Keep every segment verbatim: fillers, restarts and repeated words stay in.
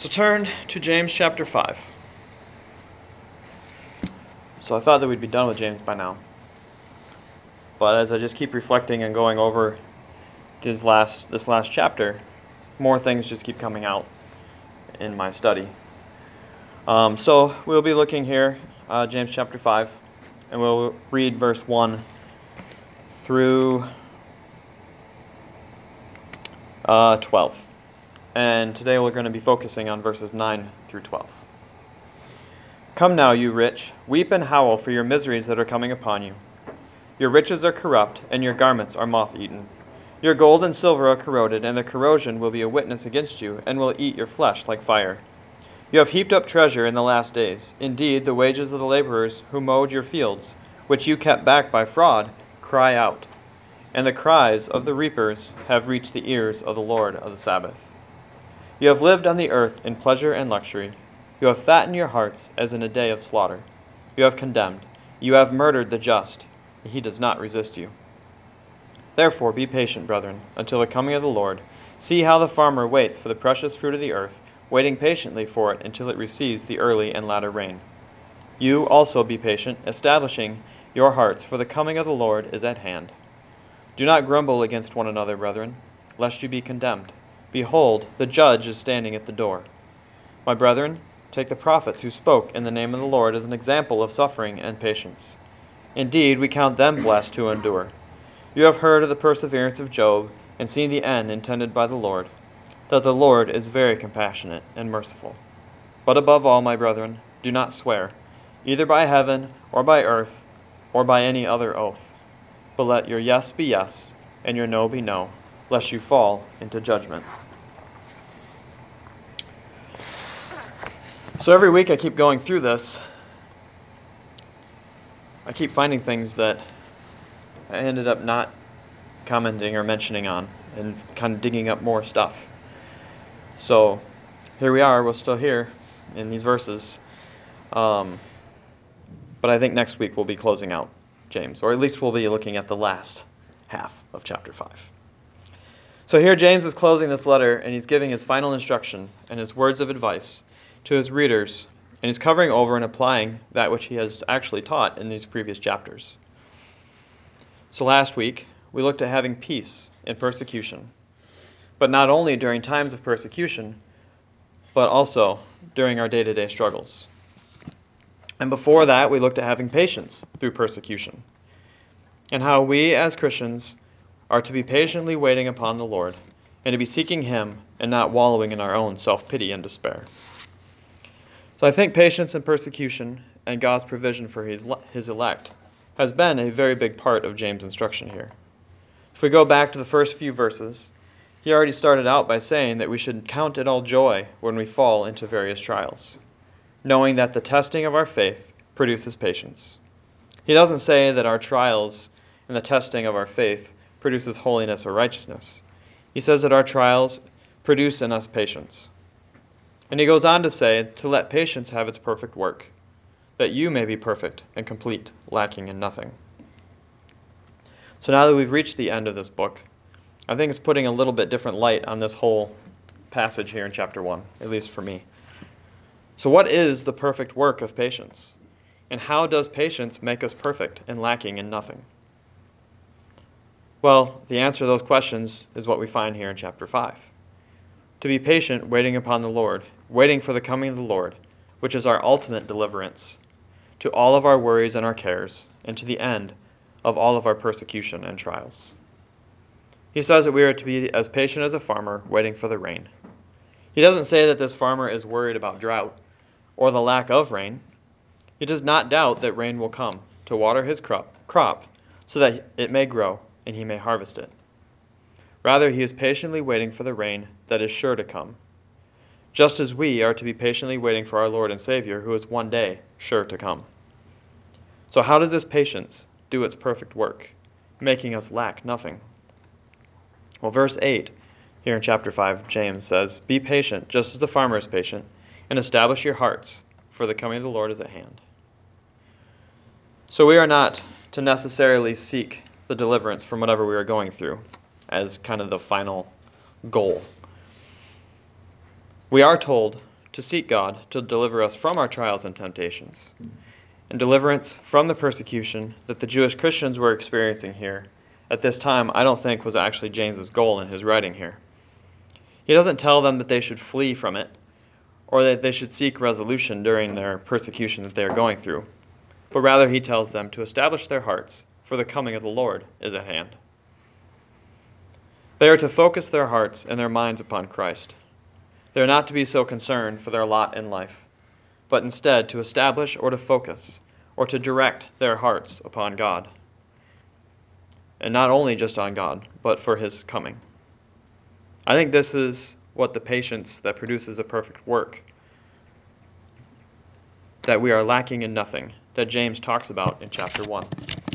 So turn to James chapter five. So I thought that we'd be done with James by now. But as I just keep reflecting and going over this last, this last chapter, more things just keep coming out in my study. Um, so we'll be looking here, uh, James chapter five, and we'll read verse one through uh, twelve. And today we're going to be focusing on verses nine through twelve. Come now, you rich, weep and howl for your miseries that are coming upon you. Your riches are corrupt, and your garments are moth-eaten. Your gold and silver are corroded, and the corrosion will be a witness against you, and will eat your flesh like fire. You have heaped up treasure in the last days. Indeed, the wages of the laborers who mowed your fields, which you kept back by fraud, cry out. And the cries of the reapers have reached the ears of the Lord of the Sabbath. You have lived on the earth in pleasure and luxury. You have fattened your hearts as in a day of slaughter. You have condemned. You have murdered the just. He does not resist you. Therefore be patient, brethren, until the coming of the Lord. See how the farmer waits for the precious fruit of the earth, waiting patiently for it until it receives the early and latter rain. You also be patient, establishing your hearts, for the coming of the Lord is at hand. Do not grumble against one another, brethren, lest you be condemned. Behold, the judge is standing at the door. My brethren, take the prophets who spoke in the name of the Lord as an example of suffering and patience. Indeed, we count them blessed who endure. You have heard of the perseverance of Job, and seen the end intended by the Lord, that the Lord is very compassionate and merciful. But above all, my brethren, do not swear, either by heaven, or by earth, or by any other oath. But let your yes be yes, and your no be no, lest you fall into judgment. So every week I keep going through this. I keep finding things that I ended up not commenting or mentioning on, and kind of digging up more stuff. So here we are, we're still here in these verses. Um, but I think next week we'll be closing out James, or at least we'll be looking at the last half of chapter five. So here James is closing this letter, and he's giving his final instruction and his words of advice to his readers, and he's covering over and applying that which he has actually taught in these previous chapters. So last week, we looked at having peace in persecution, but not only during times of persecution, but also during our day-to-day struggles. And before that, we looked at having patience through persecution, and how we as Christians are to be patiently waiting upon the Lord, and to be seeking Him and not wallowing in our own self-pity and despair. So I think patience in persecution and God's provision for his, his elect has been a very big part of James' instruction here. If we go back to the first few verses, he already started out by saying that we should count it all joy when we fall into various trials, knowing that the testing of our faith produces patience. He doesn't say that our trials and the testing of our faith produces holiness or righteousness. He says that our trials produce in us patience. And he goes on to say to let patience have its perfect work, that you may be perfect and complete, lacking in nothing. So now that we've reached the end of this book, I think it's putting a little bit different light on this whole passage here in chapter one, at least for me. So what is the perfect work of patience? And how does patience make us perfect and lacking in nothing? Well, the answer to those questions is what we find here in chapter five. To be patient, waiting upon the Lord, waiting for the coming of the Lord, which is our ultimate deliverance, to all of our worries and our cares, and to the end of all of our persecution and trials. He says that we are to be as patient as a farmer waiting for the rain. He doesn't say that this farmer is worried about drought or the lack of rain. He does not doubt that rain will come to water his crop, crop so that it may grow and he may harvest it. Rather, he is patiently waiting for the rain that is sure to come, just as we are to be patiently waiting for our Lord and Savior, who is one day sure to come. So how does this patience do its perfect work, making us lack nothing? Well, verse eight here in chapter five, James says, "Be patient, just as the farmer is patient, and establish your hearts, for the coming of the Lord is at hand." So we are not to necessarily seek the deliverance from whatever we are going through as kind of the final goal. We are told to seek God to deliver us from our trials and temptations. And deliverance from the persecution that the Jewish Christians were experiencing here at this time, I don't think was actually James's goal in his writing here. He doesn't tell them that they should flee from it or that they should seek resolution during their persecution that they are going through, but rather he tells them to establish their hearts, for the coming of the Lord is at hand. They are to focus their hearts and their minds upon Christ. They are not to be so concerned for their lot in life, but instead to establish or to focus or to direct their hearts upon God. And not only just on God, but for his coming. I think this is what the patience that produces a perfect work, that we are lacking in nothing, that James talks about in chapter one.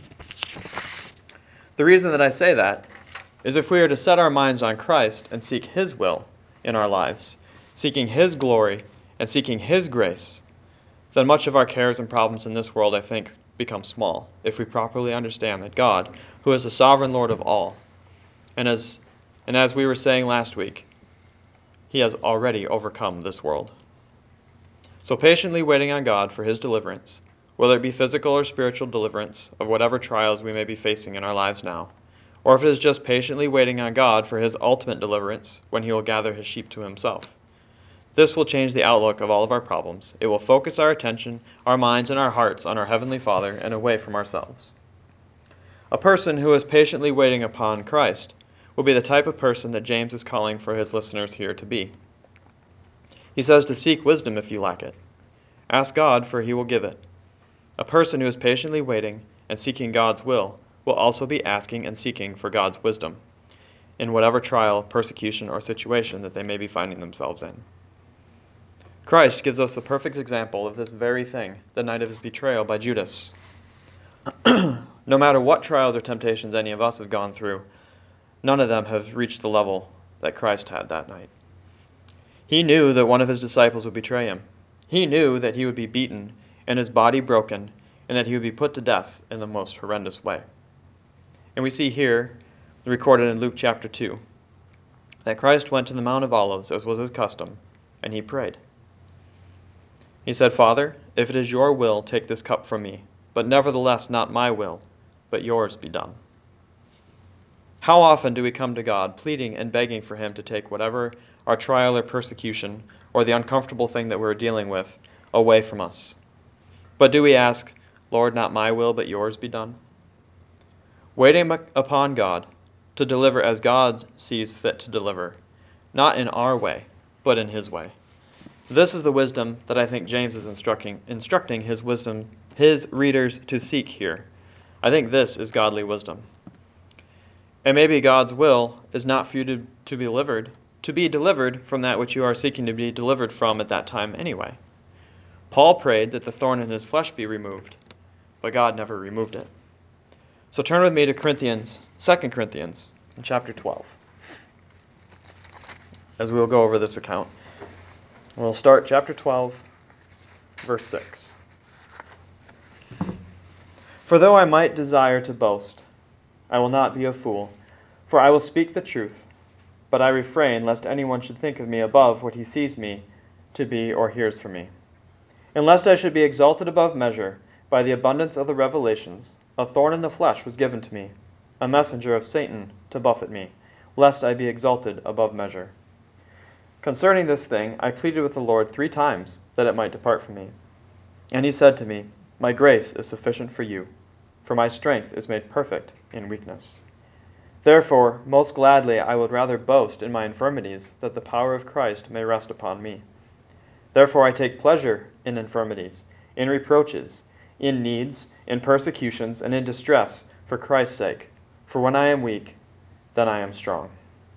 The reason that I say that is if we are to set our minds on Christ and seek his will in our lives, seeking his glory and seeking his grace, then much of our cares and problems in this world, I think, become small if we properly understand that God, who is the sovereign Lord of all, and as, and as we were saying last week, he has already overcome this world. So patiently waiting on God for his deliverance, whether it be physical or spiritual deliverance of whatever trials we may be facing in our lives now, or if it is just patiently waiting on God for his ultimate deliverance when he will gather his sheep to himself. This will change the outlook of all of our problems. It will focus our attention, our minds, and our hearts on our Heavenly Father and away from ourselves. A person who is patiently waiting upon Christ will be the type of person that James is calling for his listeners here to be. He says to seek wisdom if you lack it. Ask God, for he will give it. A person who is patiently waiting and seeking God's will will also be asking and seeking for God's wisdom in whatever trial, persecution, or situation that they may be finding themselves in. Christ gives us the perfect example of this very thing the night of his betrayal by Judas. No matter what trials or temptations any of us have gone through, none of them have reached the level that Christ had that night. He knew that one of his disciples would betray him. He knew that he would be beaten and his body broken, and that he would be put to death in the most horrendous way. And we see here, recorded in Luke chapter two, that Christ went to the Mount of Olives, as was his custom, and he prayed. He said, Father, if it is your will, take this cup from me, but nevertheless not my will, but yours be done. How often do we come to God pleading and begging for him to take whatever our trial or persecution or the uncomfortable thing that we're dealing with away from us? But do we ask, Lord, not my will, but yours be done? Waiting upon God to deliver as God sees fit to deliver, not in our way, but in his way. This is the wisdom that I think James is instructing, instructing his wisdom, his readers to seek here. I think this is godly wisdom. And maybe God's will is not for you to, to be delivered, to be delivered from that which you are seeking to be delivered from at that time anyway. Paul prayed that the thorn in his flesh be removed, but God never removed it. So turn with me to Corinthians, Second Corinthians, in chapter twelve, as we will go over this account. We'll start chapter twelve, verse six. For though I might desire to boast, I will not be a fool, for I will speak the truth, but I refrain lest anyone should think of me above what he sees me to be or hears from me. And lest I should be exalted above measure by the abundance of the revelations, a thorn in the flesh was given to me, a messenger of Satan to buffet me, lest I be exalted above measure. Concerning this thing I pleaded with the Lord three times that it might depart from me. And he said to me, My grace is sufficient for you, for my strength is made perfect in weakness. Therefore, most gladly I would rather boast in my infirmities, that the power of Christ may rest upon me. Therefore I take pleasure in infirmities, in reproaches, in needs, in persecutions, and in distress, for Christ's sake. For when I am weak, then I am strong.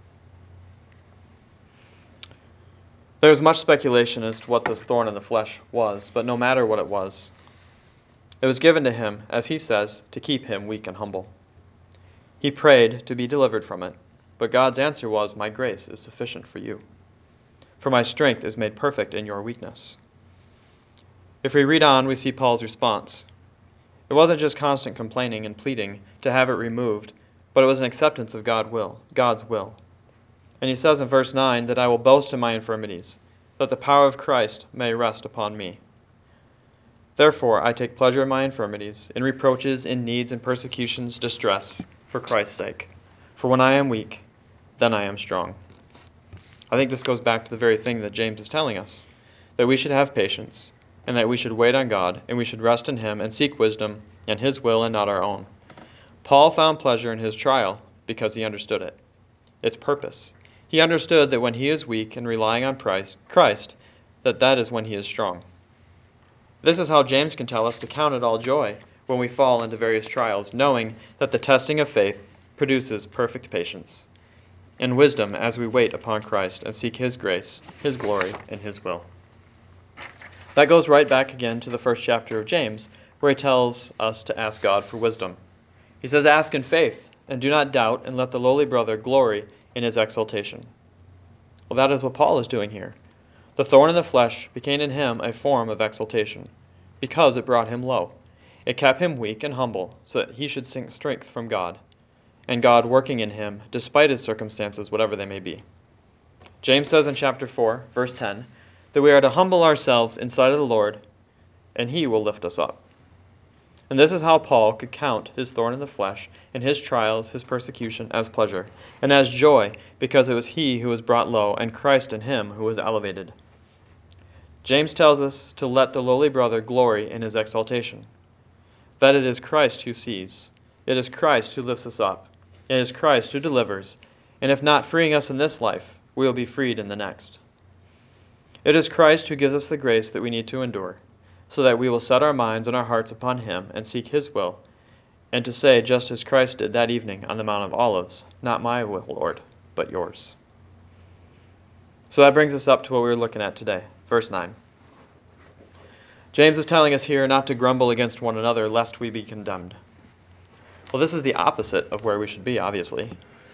There is much speculation as to what this thorn in the flesh was, but no matter what it was, it was given to him, as he says, to keep him weak and humble. He prayed to be delivered from it, but God's answer was, My grace is sufficient for you, for my strength is made perfect in your weakness. If we read on, we see Paul's response. It wasn't just constant complaining and pleading to have it removed, but it was an acceptance of God will, God's will. And he says in verse nine that I will boast in my infirmities, that the power of Christ may rest upon me. Therefore I take pleasure in my infirmities, in reproaches, in needs, in persecutions, distress, for Christ's sake. For when I am weak, then I am strong. I think this goes back to the very thing that James is telling us, that we should have patience, and that we should wait on God, and we should rest in Him and seek wisdom and His will and not our own. Paul found pleasure in his trial because he understood it, its purpose. He understood that when he is weak and relying on Christ, that that is when he is strong. This is how James can tell us to count it all joy when we fall into various trials, knowing that the testing of faith produces perfect patience and wisdom as we wait upon Christ and seek His grace, His glory, and His will. That goes right back again to the first chapter of James, where he tells us to ask God for wisdom. He says, "Ask in faith, and do not doubt, and let the lowly brother glory in his exaltation." Well, that is what Paul is doing here. The thorn in the flesh became in him a form of exaltation, because it brought him low. It kept him weak and humble, so that he should seek strength from God, and God working in him, despite his circumstances, whatever they may be. James says in chapter four, verse ten, that we are to humble ourselves in sight of the Lord, and He will lift us up. And this is how Paul could count his thorn in the flesh and his trials, his persecution, as pleasure, and as joy, because it was he who was brought low, and Christ in him who was elevated. James tells us to let the lowly brother glory in his exaltation, that it is Christ who sees, it is Christ who lifts us up, it is Christ who delivers, and if not freeing us in this life, we will be freed in the next. It is Christ who gives us the grace that we need to endure, so that we will set our minds and our hearts upon Him and seek His will, and to say, just as Christ did that evening on the Mount of Olives, "Not my will, Lord, but yours." So that brings us up to what we were looking at today, verse nine. James is telling us here not to grumble against one another, lest we be condemned. Well, this is the opposite of where we should be, obviously.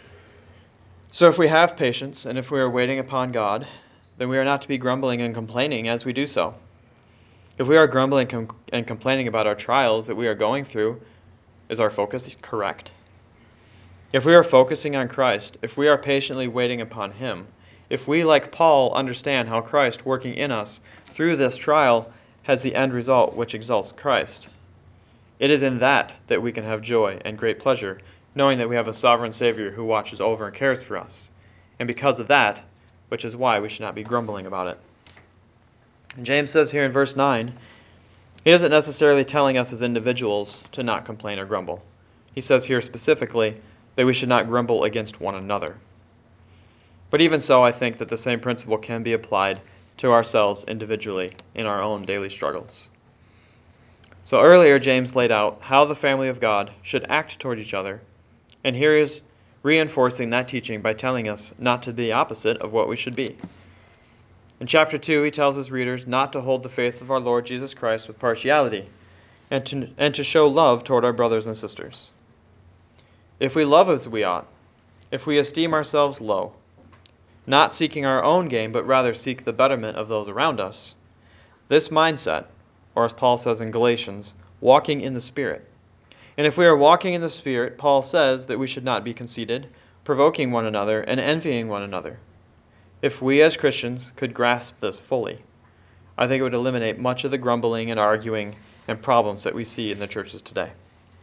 So if we have patience, and if we are waiting upon God, then we are not to be grumbling and complaining as we do so. If we are grumbling com- and complaining about our trials that we are going through, is our focus correct? If we are focusing on Christ, if we are patiently waiting upon Him, if we, like Paul, understand how Christ working in us through this trial has the end result which exalts Christ, it is in that that we can have joy and great pleasure, knowing that we have a sovereign Savior who watches over and cares for us. And because of that, which is why we should not be grumbling about it. And James says here in verse nine, he isn't necessarily telling us as individuals to not complain or grumble. He says here specifically that we should not grumble against one another. But even so, I think that the same principle can be applied to ourselves individually in our own daily struggles. So earlier, James laid out how the family of God should act toward each other, and here he is reinforcing that teaching by telling us not to be the opposite of what we should be. In chapter two, he tells his readers not to hold the faith of our Lord Jesus Christ with partiality, and to, and to show love toward our brothers and sisters. If we love as we ought, if we esteem ourselves low, not seeking our own gain, but rather seek the betterment of those around us, this mindset, or as Paul says in Galatians, walking in the Spirit. And if we are walking in the Spirit, Paul says that we should not be conceited, provoking one another, and envying one another. If we as Christians could grasp this fully, I think it would eliminate much of the grumbling and arguing and problems that we see in the churches today.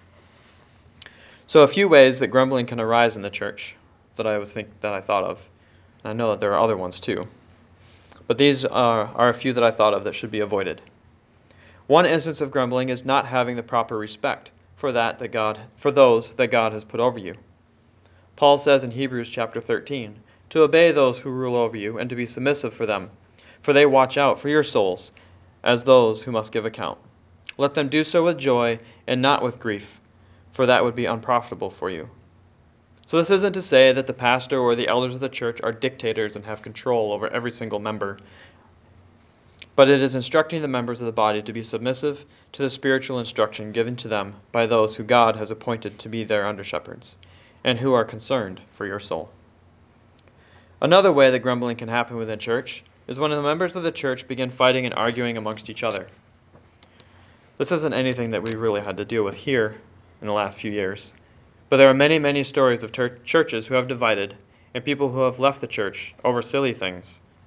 So a few ways that grumbling can arise in the church that I was think that I thought of. And I know that there are other ones too. But these are, are a few that I thought of that should be avoided. One instance of grumbling is not having the proper respect for that that God for those that God has put over you. Paul says in Hebrews chapter thirteen, to obey those who rule over you and to be submissive for them, for they watch out for your souls as those who must give account. Let them do so with joy and not with grief, for that would be unprofitable for you. So this isn't to say that the pastor or the elders of the church are dictators and have control over every single member, but it is instructing the members of the body to be submissive to the spiritual instruction given to them by those who God has appointed to be their under-shepherds, and who are concerned for your soul. Another way that grumbling can happen within church is when the members of the church begin fighting and arguing amongst each other. This isn't anything that we really had to deal with here in the last few years, but there are many, many stories of ter- churches who have divided and people who have left the church over silly things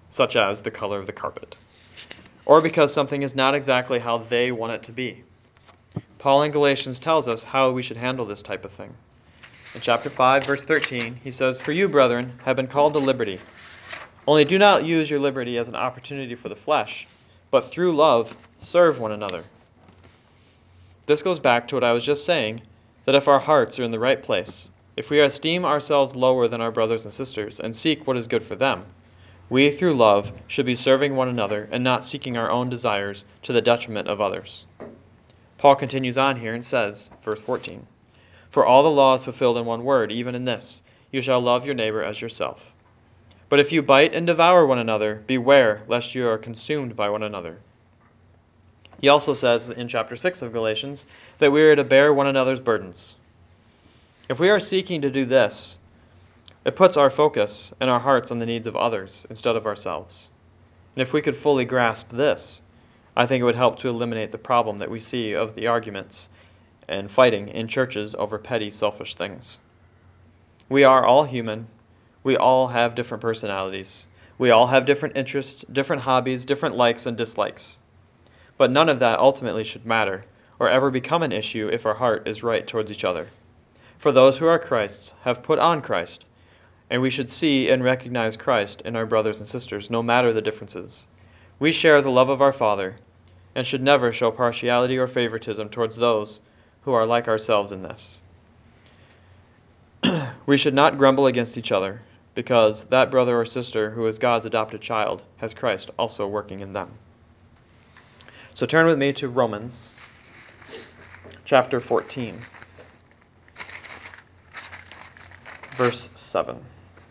such as the color of the carpet, or because something is not exactly how they want it to be. Paul in Galatians tells us how we should handle this type of thing. In chapter five, verse thirteen, he says, "For you, brethren, have been called to liberty. Only do not use your liberty as an opportunity for the flesh, but through love serve one another." This goes back to what I was just saying, that if our hearts are in the right place, if we esteem ourselves lower than our brothers and sisters and seek what is good for them, we, through love, should be serving one another and not seeking our own desires to the detriment of others. Paul continues on here and says, verse fourteen, "For all the law is fulfilled in one word, even in this, you shall love your neighbor as yourself. But if you bite and devour one another, beware lest you are consumed by one another." He also says in chapter six of Galatians that we are to bear one another's burdens. If we are seeking to do this, it puts our focus and our hearts on the needs of others instead of ourselves. And if we could fully grasp this, I think it would help to eliminate the problem that we see of the arguments and fighting in churches over petty, selfish things. We are all human. We all have different personalities. We all have different interests, different hobbies, different likes and dislikes. But none of that ultimately should matter or ever become an issue if our heart is right towards each other. For those who are Christ's have put on Christ, and we should see and recognize Christ in our brothers and sisters, no matter the differences. We share the love of our Father, and should never show partiality or favoritism towards those who are like ourselves in this. We should not grumble against each other, because that brother or sister who is God's adopted child has Christ also working in them. So turn with me to Romans chapter fourteen, verse seven.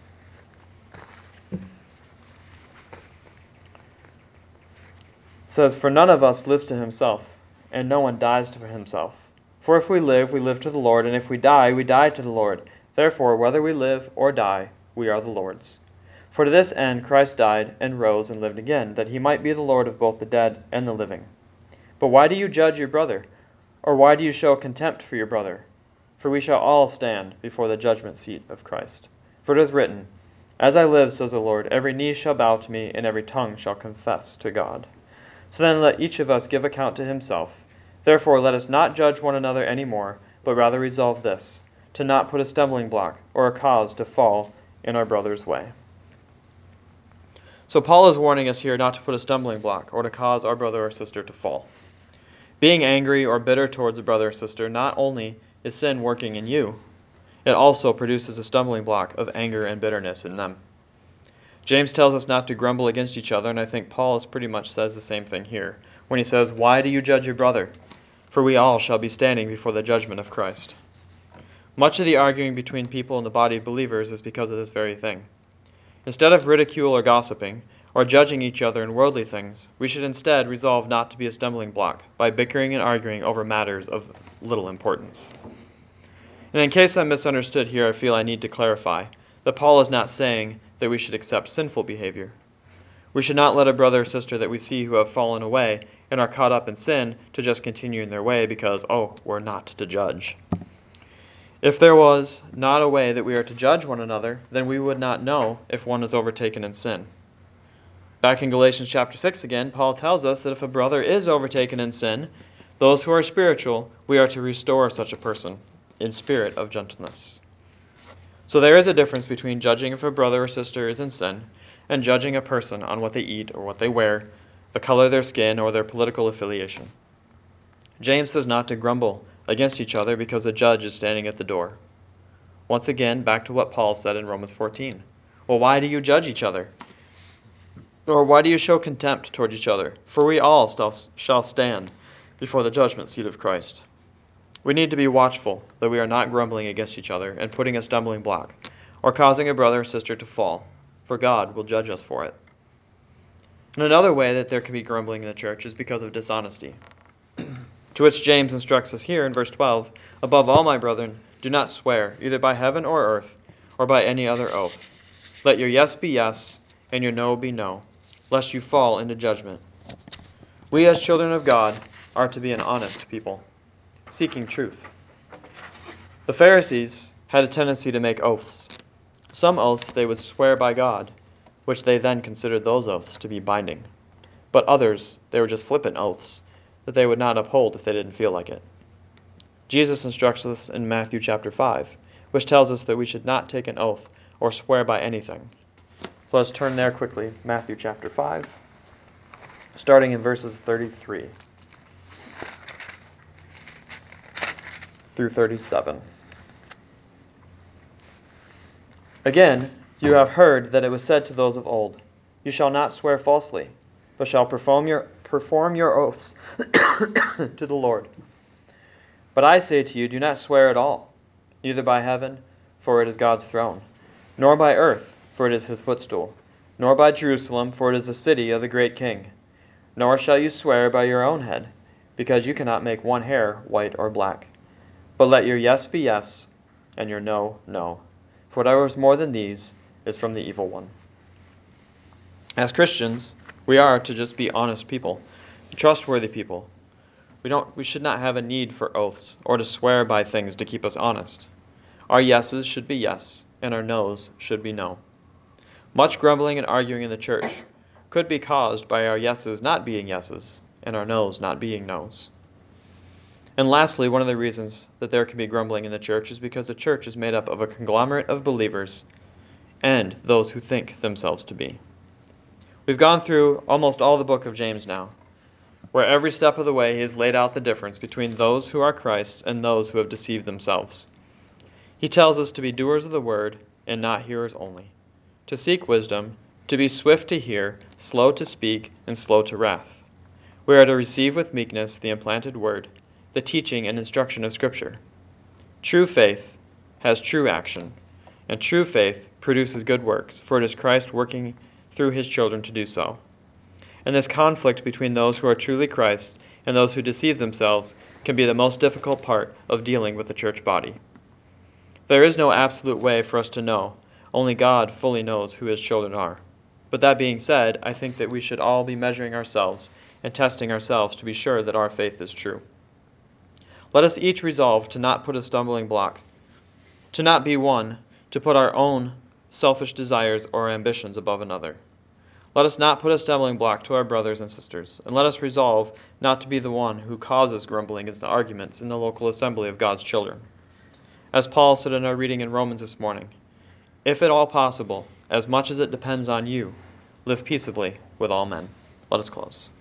It says, "For none of us lives to himself, and no one dies for himself. For if we live, we live to the Lord, and if we die, we die to the Lord. Therefore, whether we live or die, we are the Lord's. For to this end Christ died, and rose, and lived again, that he might be the Lord of both the dead and the living. But why do you judge your brother? Or why do you show contempt for your brother? For we shall all stand before the judgment seat of Christ. For it is written, 'As I live, says the Lord, every knee shall bow to me, and every tongue shall confess to God.' So then let each of us give account to himself. Therefore let us not judge one another any more, but rather resolve this, to not put a stumbling block or a cause to fall in our brother's way." So Paul is warning us here not to put a stumbling block or to cause our brother or sister to fall. Being angry or bitter towards a brother or sister not only is sin working in you, it also produces a stumbling block of anger and bitterness in them. James tells us not to grumble against each other, and I think Paul is pretty much says the same thing here when he says, "Why do you judge your brother? For we all shall be standing before the judgment of Christ." Much of the arguing between people in the body of believers is because of this very thing. Instead of ridicule or gossiping, or judging each other in worldly things, we should instead resolve not to be a stumbling block by bickering and arguing over matters of little importance. And in case I'm misunderstood here, I feel I need to clarify that Paul is not saying that we should accept sinful behavior. We should not let a brother or sister that we see who have fallen away and are caught up in sin to just continue in their way because, oh, we're not to judge. If there was not a way that we are to judge one another, then we would not know if one is overtaken in sin. Back in Galatians chapter six again, Paul tells us that if a brother is overtaken in sin, those who are spiritual, we are to restore such a person in spirit of gentleness. So there is a difference between judging if a brother or sister is in sin and judging a person on what they eat or what they wear, the color of their skin, or their political affiliation. James says not to grumble against each other because a judge is standing at the door. Once again, back to what Paul said in Romans fourteen. Well, why do you judge each other? Or why do you show contempt toward each other? For we all shall stand before the judgment seat of Christ. We need to be watchful that we are not grumbling against each other and putting a stumbling block, or causing a brother or sister to fall, for God will judge us for it. And another way that there can be grumbling in the church is because of dishonesty. To which James instructs us here in verse twelve, "Above all, my brethren, do not swear, either by heaven or earth, or by any other oath. Let your yes be yes, and your no be no, lest you fall into judgment." We as children of God are to be an honest people, seeking truth. The Pharisees had a tendency to make oaths. Some oaths they would swear by God, which they then considered those oaths to be binding. But others, they were just flippant oaths that they would not uphold if they didn't feel like it. Jesus instructs us in Matthew chapter five, which tells us that we should not take an oath or swear by anything. So let's turn there quickly, Matthew chapter five, starting in verses thirty-three through thirty-seven. Again, you have heard that it was said to those of old, "You shall not swear falsely, but shall perform your, perform your oaths to the Lord." But I say to you, do not swear at all, neither by heaven, for it is God's throne, nor by earth, for it is his footstool, nor by Jerusalem, for it is the city of the great King. Nor shall you swear by your own head, because you cannot make one hair white or black. But let your yes be yes, and your no, no. For whatever is more than these is from the evil one. As Christians, we are to just be honest people, trustworthy people. We don't. We should not have a need for oaths or to swear by things to keep us honest. Our yeses should be yes, and our noes should be no. Much grumbling and arguing in the church could be caused by our yeses not being yeses and our noes not being noes. And lastly, one of the reasons that there can be grumbling in the church is because the church is made up of a conglomerate of believers and those who think themselves to be. We've gone through almost all the book of James now, where every step of the way he has laid out the difference between those who are Christ's and those who have deceived themselves. He tells us to be doers of the word and not hearers only, to seek wisdom, to be swift to hear, slow to speak, and slow to wrath. We are to receive with meekness the implanted word, the teaching and instruction of Scripture. True faith has true action, and true faith produces good works, for it is Christ working through his children to do so. And this conflict between those who are truly Christ's and those who deceive themselves can be the most difficult part of dealing with the church body. There is no absolute way for us to know. Only God fully knows who his children are. But that being said, I think that we should all be measuring ourselves and testing ourselves to be sure that our faith is true. Let us each resolve to not put a stumbling block, to not be one to put our own selfish desires or ambitions above another. Let us not put a stumbling block to our brothers and sisters, and let us resolve not to be the one who causes grumbling and arguments in the local assembly of God's children. As Paul said in our reading in Romans this morning, if at all possible, as much as it depends on you, live peaceably with all men. Let us close.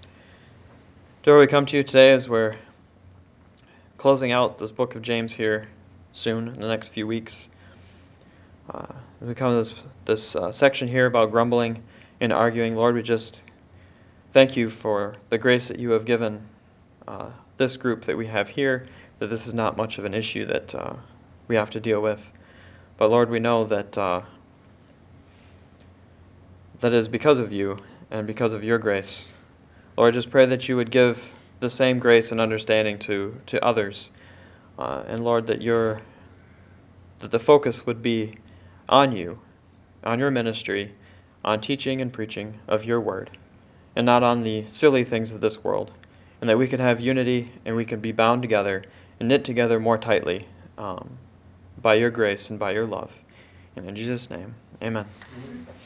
Dear, we come to you today as we're closing out this book of James here soon, in the next few weeks. Uh, we come to this, this uh, section here about grumbling and arguing. Lord, we just thank you for the grace that you have given uh, this group that we have here, that this is not much of an issue that uh, we have to deal with. But Lord, we know that uh, that is because of you and because of your grace. Lord, I just pray that you would give the same grace and understanding to, to others. Uh, and Lord, that your that the focus would be on you, on your ministry, on teaching and preaching of your word, and not on the silly things of this world, and that we could have unity and we could be bound together and knit together more tightly um, by your grace and by your love. And in Jesus' name, amen.